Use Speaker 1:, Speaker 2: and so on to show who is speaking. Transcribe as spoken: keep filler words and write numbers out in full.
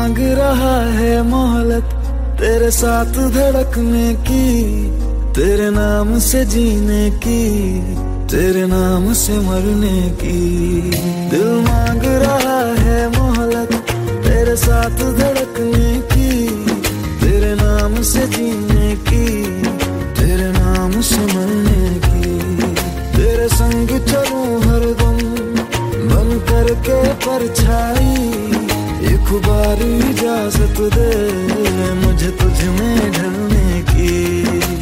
Speaker 1: मांग रहा है मोहलत तेरे साथ धड़कने की, तेरे नाम से जीने की, तेरे नाम से मरने की। दिल मांग रहा है मोहलत तेरे साथ धड़कने की, तेरे नाम से जीने की, तेरे नाम से मरने की। तेरे संग चलूं हरदम बन करके परछाई, एक बार इजाजत दे मुझे तुझ में ढलने की।